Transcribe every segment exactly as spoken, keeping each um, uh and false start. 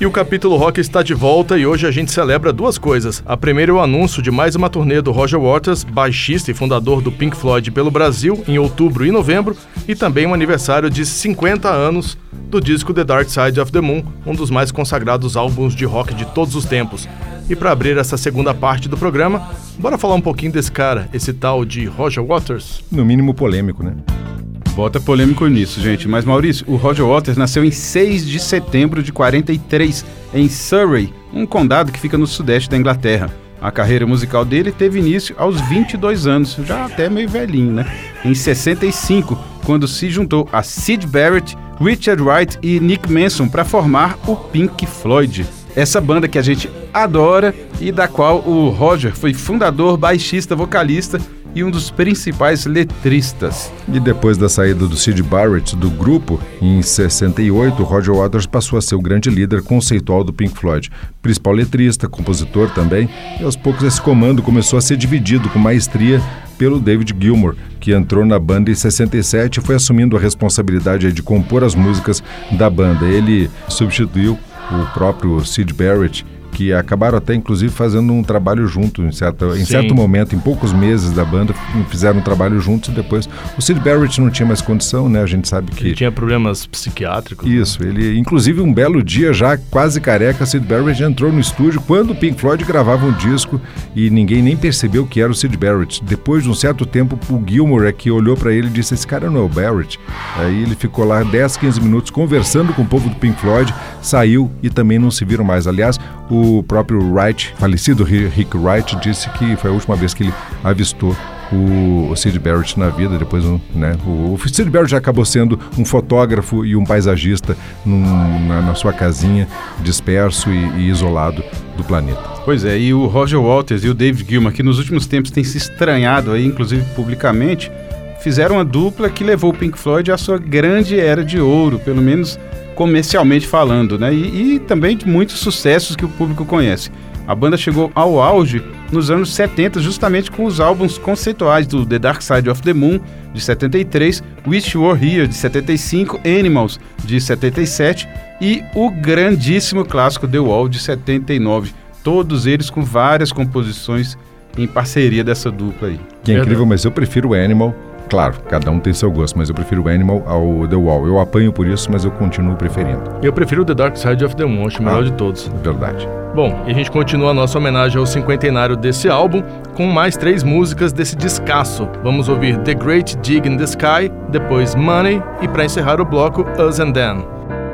E o Capítulo Rock está de volta e hoje a gente celebra duas coisas. A primeira é o anúncio de mais uma turnê do Roger Waters, baixista e fundador do Pink Floyd pelo Brasil, em outubro e novembro, e também o aniversário de cinquenta anos do disco The Dark Side of the Moon, um dos mais consagrados álbuns de rock de todos os tempos. E para abrir essa segunda parte do programa, bora falar um pouquinho desse cara, esse tal de Roger Waters? No mínimo polêmico, né? Bota polêmico nisso, gente. Mas, Maurício, o Roger Waters nasceu em seis de setembro de quarenta e três, em Surrey, um condado que fica no sudeste da Inglaterra. A carreira musical dele teve início aos vinte e dois anos, já até meio velhinho, né? Em sessenta e cinco, quando se juntou a Syd Barrett, Richard Wright e Nick Mason para formar o Pink Floyd. Essa banda que a gente adora e da qual o Roger foi fundador, baixista, vocalista e um dos principais letristas. E depois da saída do Syd Barrett do grupo, em sessenta e oito, Roger Waters passou a ser o grande líder conceitual do Pink Floyd, principal letrista, compositor também, e aos poucos esse comando começou a ser dividido com maestria pelo David Gilmour, que entrou na banda em sessenta e sete e foi assumindo a responsabilidade de compor as músicas da banda. Ele substituiu o próprio Syd Barrett, que acabaram até, inclusive, fazendo um trabalho junto, em certo, em certo momento, em poucos meses da banda, fizeram um trabalho juntos e depois... O Syd Barrett não tinha mais condição, né? A gente sabe que... Ele tinha problemas psiquiátricos. Isso, né? Ele, inclusive, um belo dia, já quase careca, Syd Barrett entrou no estúdio quando o Pink Floyd gravava um disco e ninguém nem percebeu que era o Syd Barrett. Depois de um certo tempo, o Gilmour é que olhou para ele e disse, esse cara não é o Barrett. Aí ele ficou lá dez, quinze minutos conversando com o povo do Pink Floyd, saiu e também não se viram mais. Aliás, o próprio Wright, falecido Rick Wright, disse que foi a última vez que ele avistou o, o Syd Barrett na vida. Depois, né, o, o Syd Barrett já acabou sendo um fotógrafo e um paisagista num, na, na sua casinha, disperso e, e isolado do planeta. Pois é, e o Roger Waters e o David Gilmour, que nos últimos tempos tem se estranhado aí, inclusive publicamente, fizeram uma dupla que levou o Pink Floyd à sua grande era de ouro, pelo menos comercialmente falando, né? E, e também de muitos sucessos que o público conhece. A banda chegou ao auge nos anos setenta, justamente com os álbuns conceituais do The Dark Side of the Moon, de setenta e três, Wish You Were Here, de setenta e cinco, Animals, de setenta e sete e o grandíssimo clássico The Wall, de setenta e nove. Todos eles com várias composições em parceria dessa dupla aí. Que é incrível, mas eu prefiro o Animal. Claro, cada um tem seu gosto, mas eu prefiro o Animal ao The Wall. Eu apanho por isso, mas eu continuo preferindo. Eu prefiro o The Dark Side of the Moon, acho o melhor ah, de todos. Verdade. Bom, e a gente continua a nossa homenagem ao cinquentenário desse álbum com mais três músicas desse descasso. Vamos ouvir The Great Dig in the Sky, depois Money e, para encerrar o bloco, Us and Them.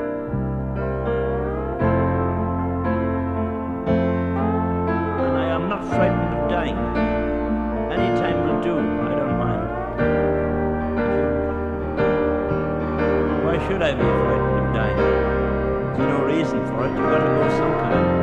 Should I be frightened of dying? There's no reason for it. You've got to go sometime.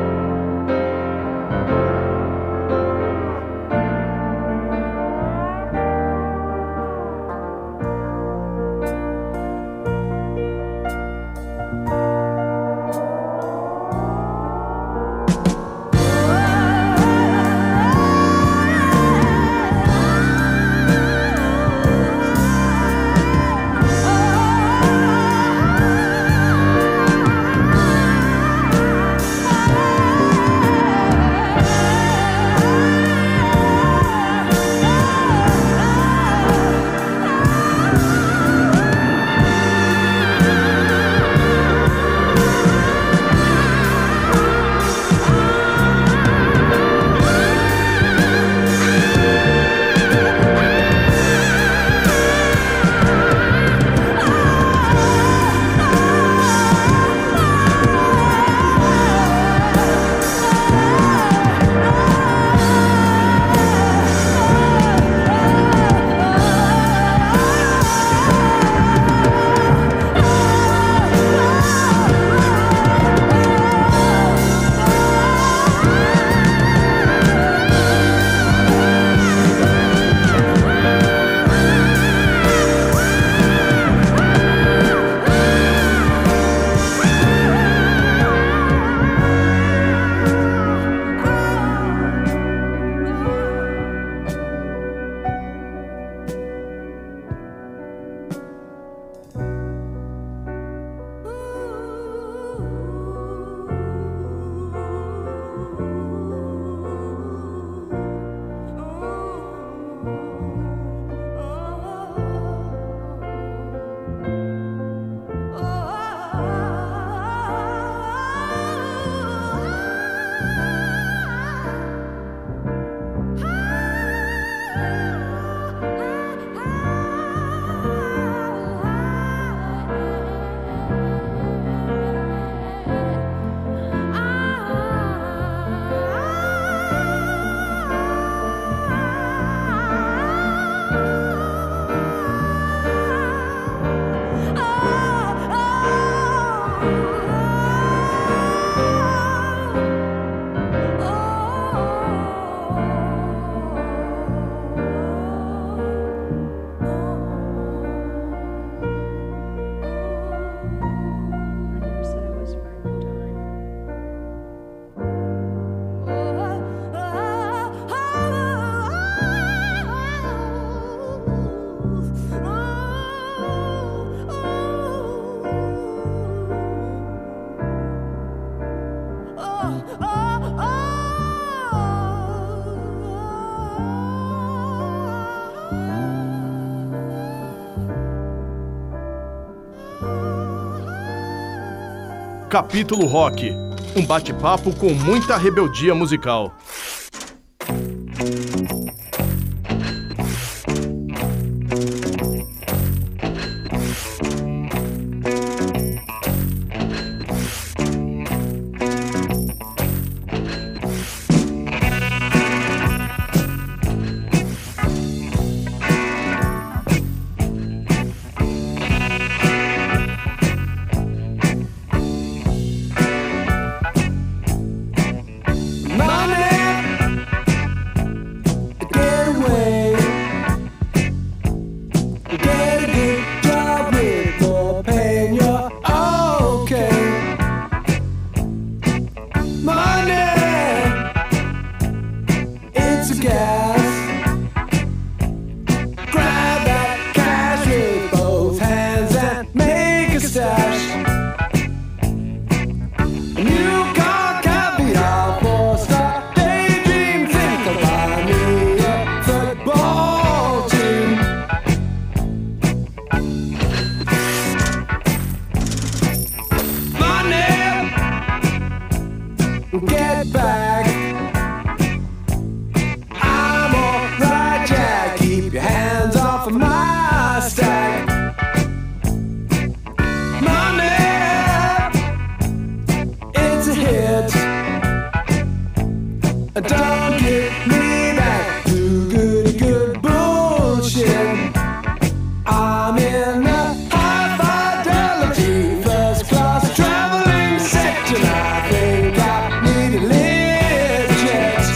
Capítulo Rock. Um bate-papo com muita rebeldia musical. Get back. I'm alright, Jack. Keep your hands off of my stack. Money, it's a hit. Don't get me back to goody good bullshit. I'm in a high fidelity first class traveling section. I think I need a lift jet.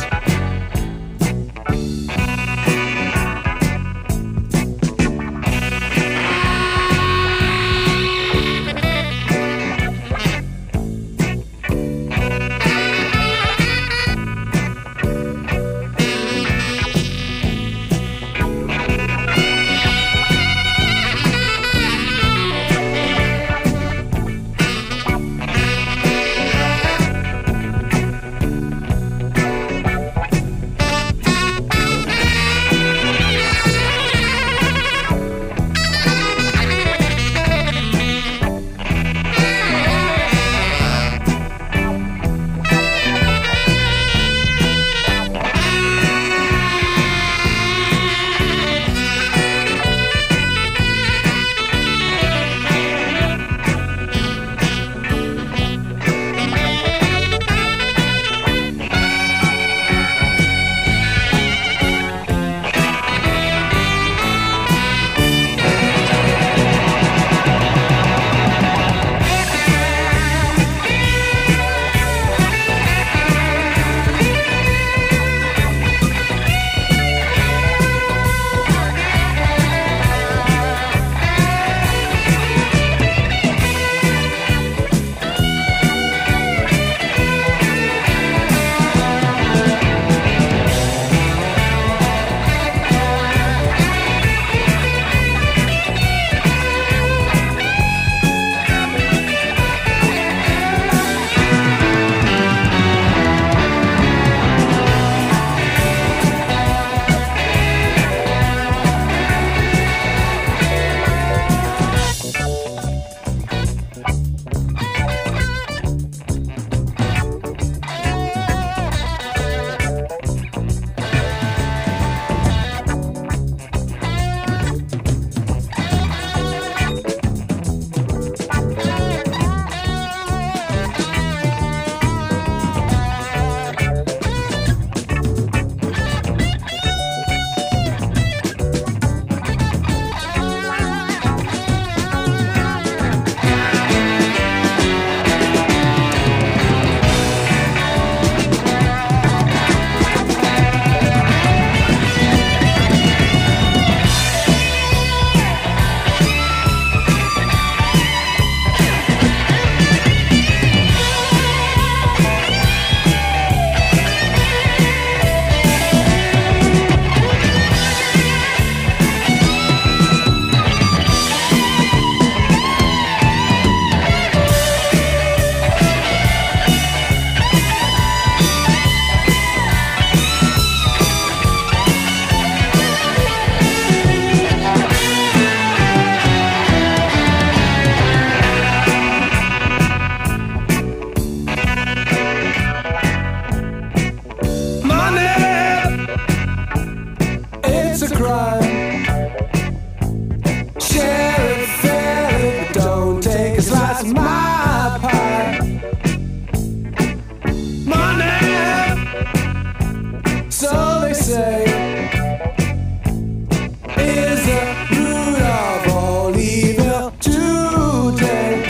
that's my part. Money, so they say, is the root of all evil today.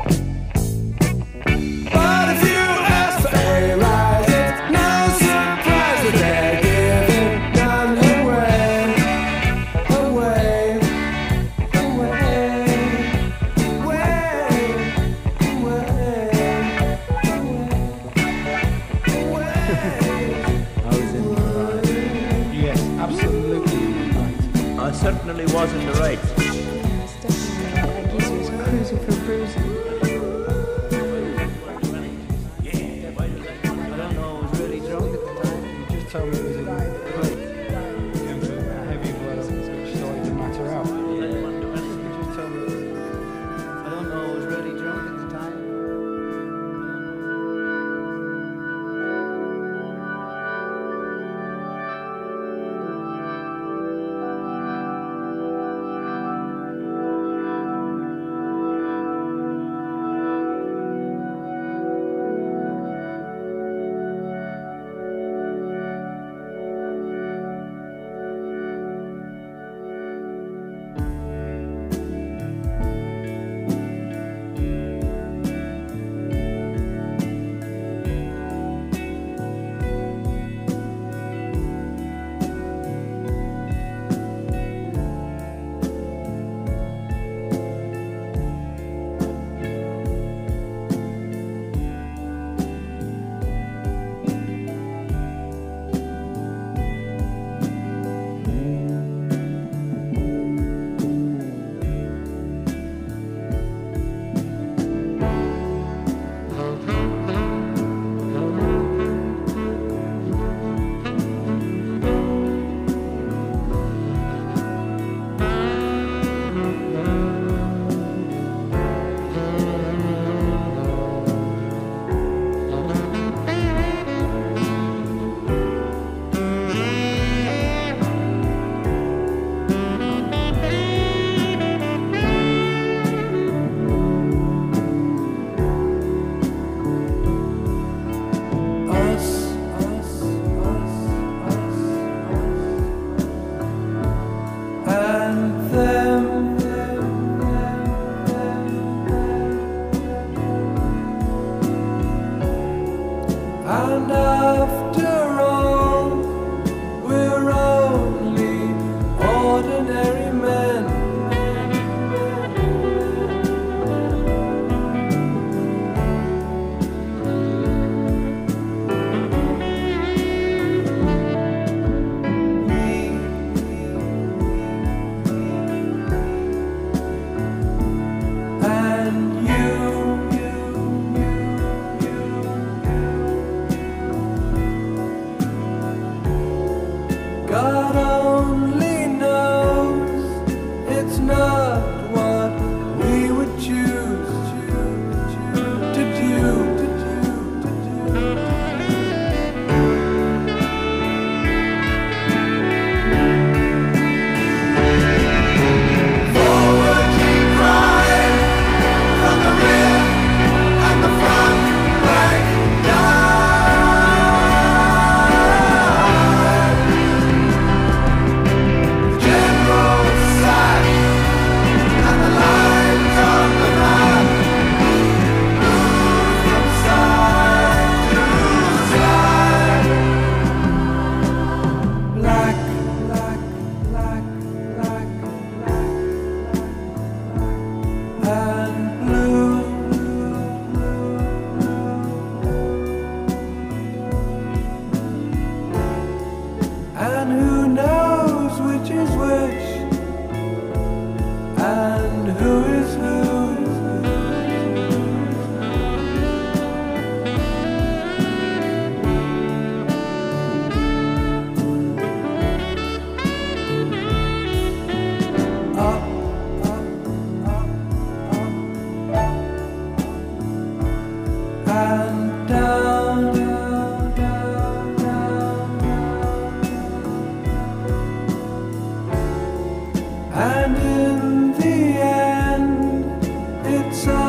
But if you ask for a rise, it's no surprise that they're giving none away, away, away, away, I was in the right. Yes, absolutely right. I certainly was in the right. Yes, definitely. I guess he was cruising for bruising. I don't know, I was really drunk at the time. You just told me it was in the right. Heavy blood which started to matter out. You just told me. I don't know, I was really drunk at the time.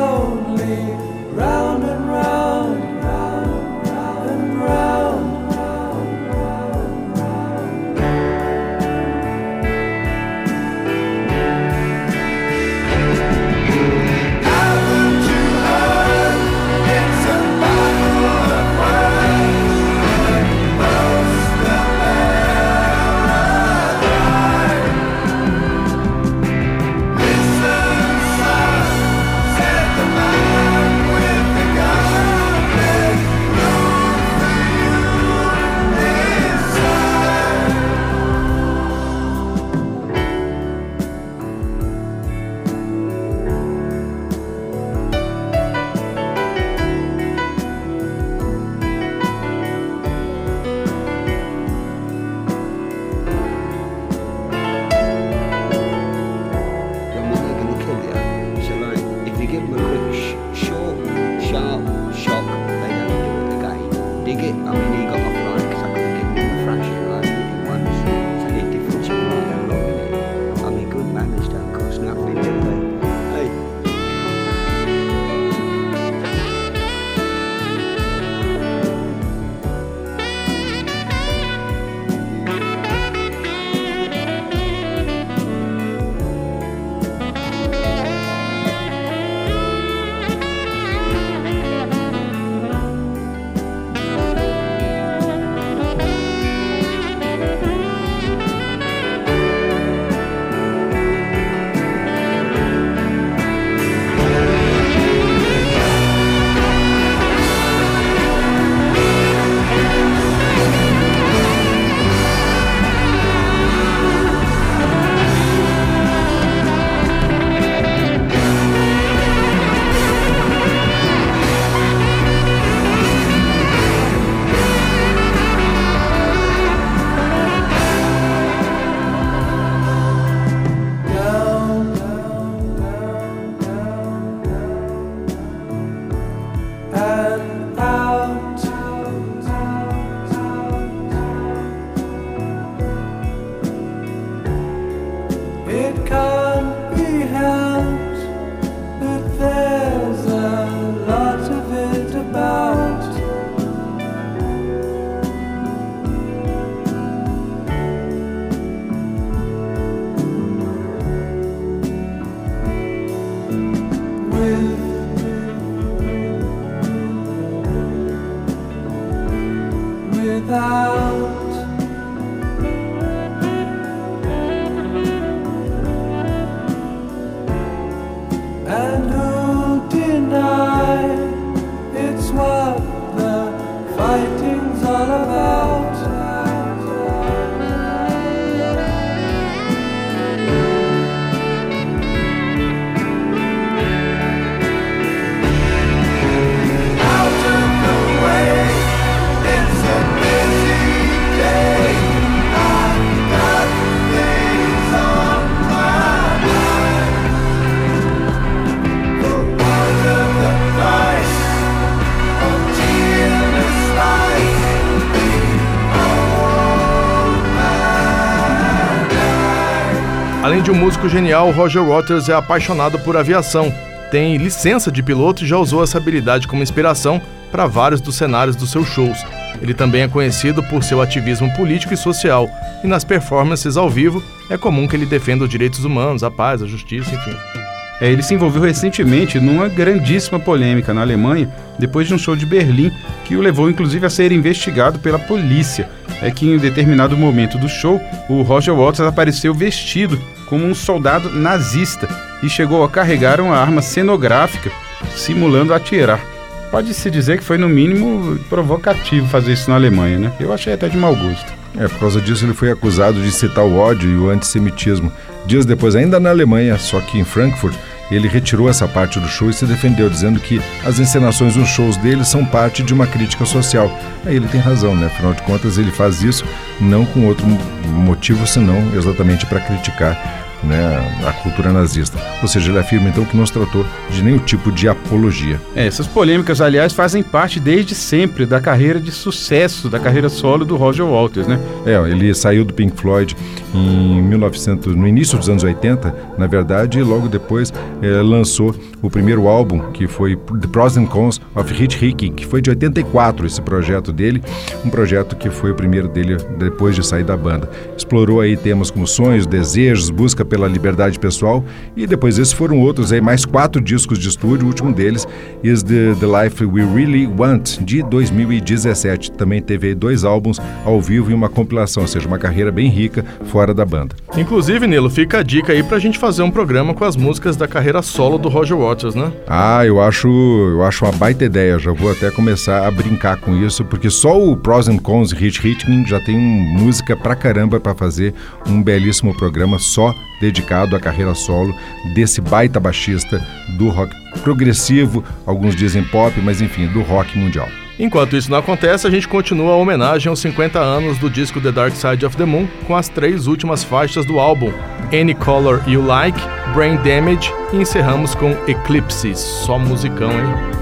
lonely, round and round, round, round and round, round, round, round. Haven't you heard? It's a battle of words. Most of them listen, son, said the man with the gun. There's room for you inside. I mean, they're going to kill you. So, like, if you give them a quick, sh- short, sharp shock, they don't do it again. Dig it? I mean, he got off like, because I could have given him a thrashing, like, hit him once. It's only a difference of right how long, innit? I mean, good manners don't cost nothing, do they? Hey. Down, down, down, down, down, and out, it can't be helped that there's a lot of it about. With without and who deny it's what the fighting's all about. Out of the way, it's a busy day. I've got things on my mind. For part of the price of tea and a slice, the old man died. Além de um músico genial, Roger Waters é apaixonado por aviação. Tem licença de piloto e já usou essa habilidade como inspiração para vários dos cenários dos seus shows. Ele também é conhecido por seu ativismo político e social, e nas performances ao vivo é comum que ele defenda os direitos humanos, a paz, a justiça, enfim. É, ele se envolveu recentemente numa grandíssima polêmica na Alemanha, depois de um show de Berlim, que o levou inclusive a ser investigado pela polícia. É que em um determinado momento do show, o Roger Waters apareceu vestido como um soldado nazista e chegou a carregar uma arma cenográfica, simulando atirar. Pode-se dizer que foi, no mínimo, provocativo fazer isso na Alemanha, né? Eu achei até de mau gosto. É, por causa disso ele foi acusado de incitar o ódio e o antissemitismo. Dias depois, ainda na Alemanha, só que em Frankfurt, ele retirou essa parte do show e se defendeu, dizendo que as encenações nos shows dele são parte de uma crítica social. Aí ele tem razão, né? Afinal de contas, ele faz isso não com outro motivo, senão exatamente para criticar né, a cultura nazista. Ou seja, ele afirma então que não se tratou de nenhum tipo de apologia. É, essas polêmicas, aliás, fazem parte desde sempre da carreira de sucesso, da carreira solo do Roger Waters, né? É, ele saiu do Pink Floyd em mil e novecentos, no início dos anos oitenta, na verdade, e logo depois eh, lançou o primeiro álbum, que foi The Pros and Cons of Hitchhiking, que foi de oitenta e quatro, esse projeto dele, um projeto que foi o primeiro dele depois de sair da banda. Explorou aí temas como sonhos, desejos, busca pela liberdade pessoal, e depois esses foram outros aí, mais quatro discos de estúdio. O último deles is The, The Life We Really Want, de dois mil e dezessete. Também teve aí dois álbuns ao vivo e uma compilação, ou seja, uma carreira bem rica fora da banda. Inclusive, Nilo, fica a dica aí pra gente fazer um programa com as músicas da carreira solo do Roger Waters, né? Ah, eu acho, eu acho uma baita ideia, já vou até começar a brincar com isso, porque só o Pros and Cons e Hitchhiking já tem um, música pra caramba pra fazer um belíssimo programa só dedicado à carreira solo desse baita baixista do rock progressivo, alguns dizem pop, mas enfim, do rock mundial. Enquanto isso não acontece, a gente continua a homenagem aos cinquenta anos do disco The Dark Side of the Moon com as três últimas faixas do álbum, Any Color You Like, Brain Damage, e encerramos com Eclipse. Só musicão, hein?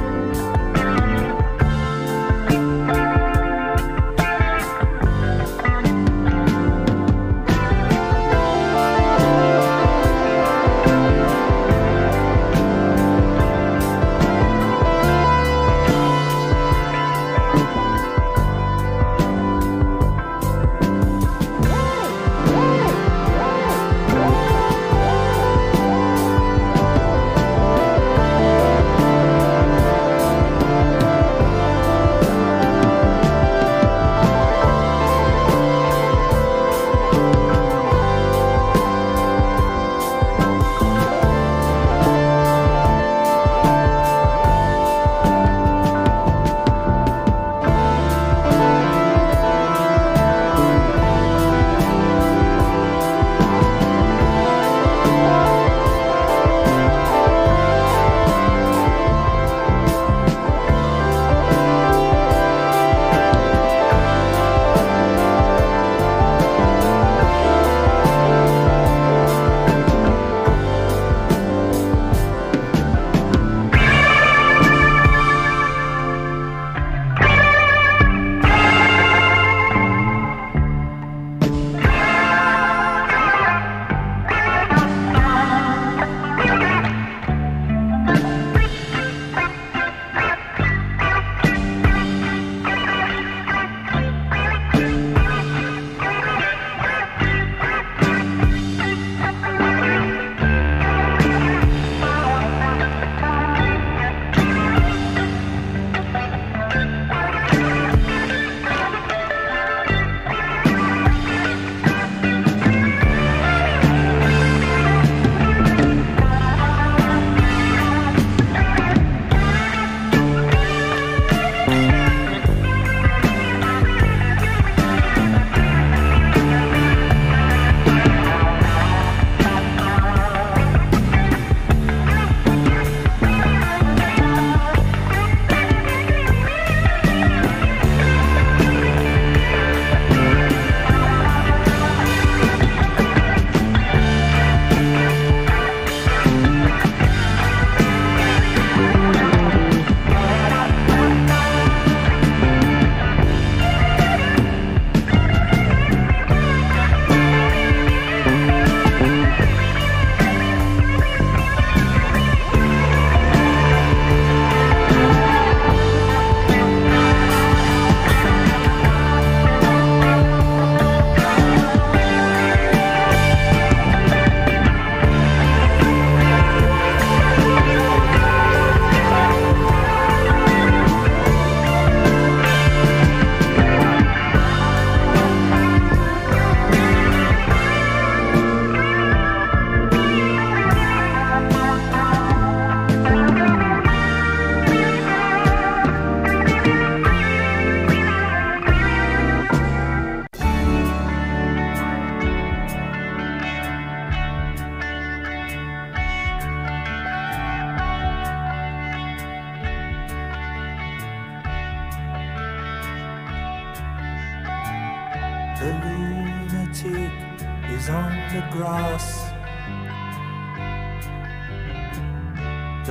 The lunatic is on the grass,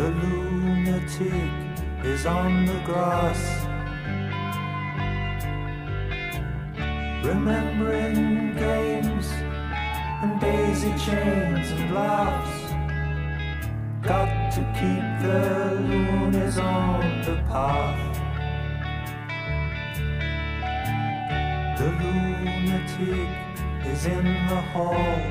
The lunatic is on the grass, remembering games and daisy chains and laughs. Got to keep the loonies on the path. The lunatic is in the hall.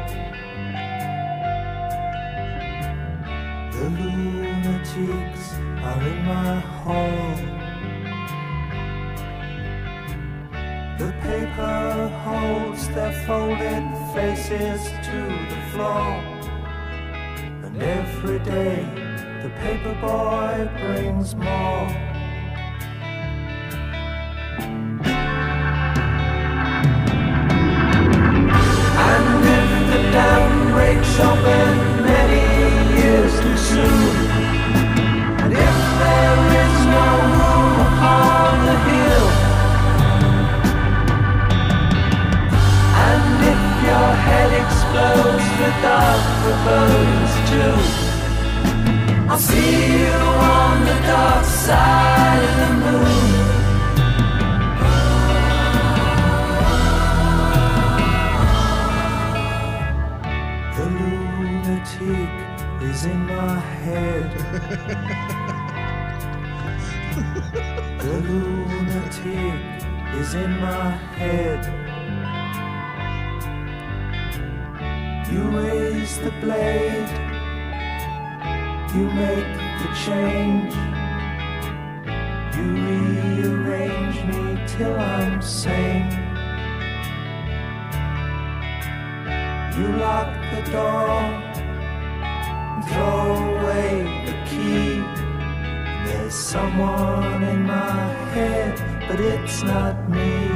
The lunatics are in my hall. The paper holds their folded faces to the floor, and every day the paper boy brings more. And if the dam breaks open many years too soon, and if there is no room upon the hill, and if your head explodes with dark forebodings too, I'll see you on the dark side of the moon. The lunatic is in my head. The lunatic is in my head. You raise the blade, you make the change, you rearrange me till I'm sane. You lock the door and throw away the key. There's someone in my head, but it's not me.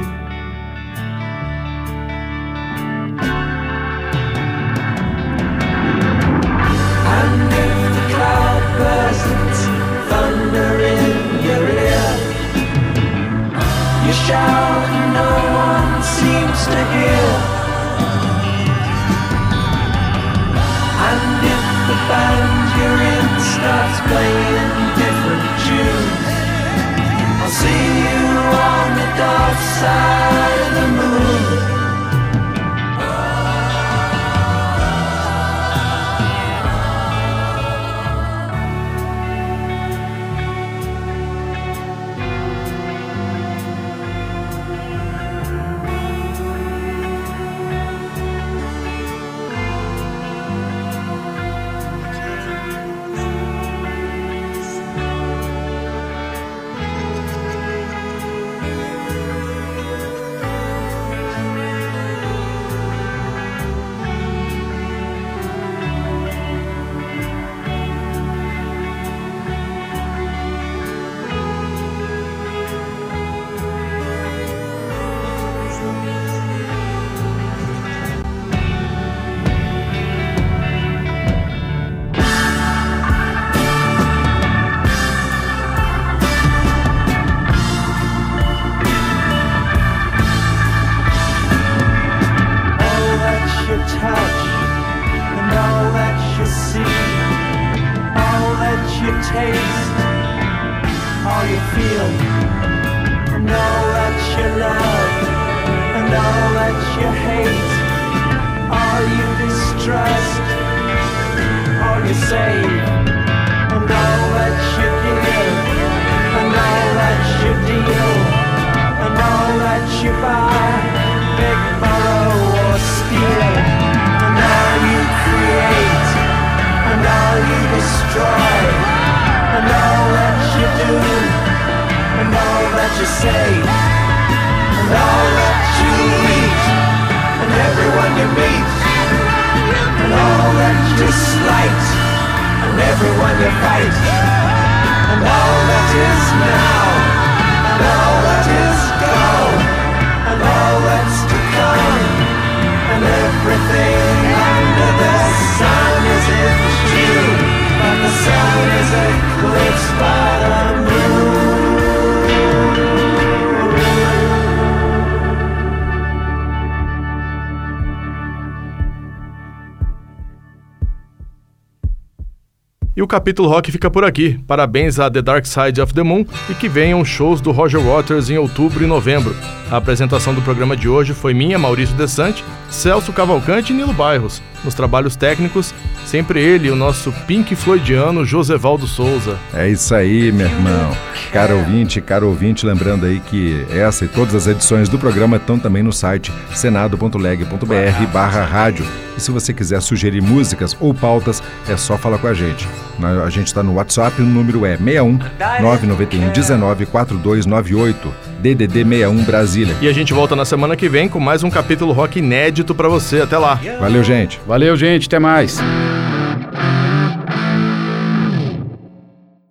And if the cloud bursts, thunder in your ear, you shout and no one seems to hear. And if the band you're in starts playing different tunes, I'll see you on the dark side of the moon. O o Capítulo Rock fica por aqui. Parabéns a The Dark Side of the Moon e que venham shows do Roger Waters em outubro e novembro. A apresentação do programa de hoje foi minha, Maurício Desante, Celso Cavalcante e Nilo Bairros. Nos trabalhos técnicos, sempre ele, o nosso Pink Floydiano Josevaldo Souza. É isso aí, meu irmão. Caro ouvinte, caro ouvinte, lembrando aí que essa e todas as edições do programa estão também no site senado ponto leg ponto br barra rádio. E se você quiser sugerir músicas ou pautas, é só falar com a gente. A gente está no WhatsApp, o número é seis um nove nove um um nove quatro dois nove oito, D D D sessenta e um Brasília. E a gente volta na semana que vem com mais um Capítulo Rock inédito pra você. Até lá. Valeu, gente. Valeu, gente. Até mais.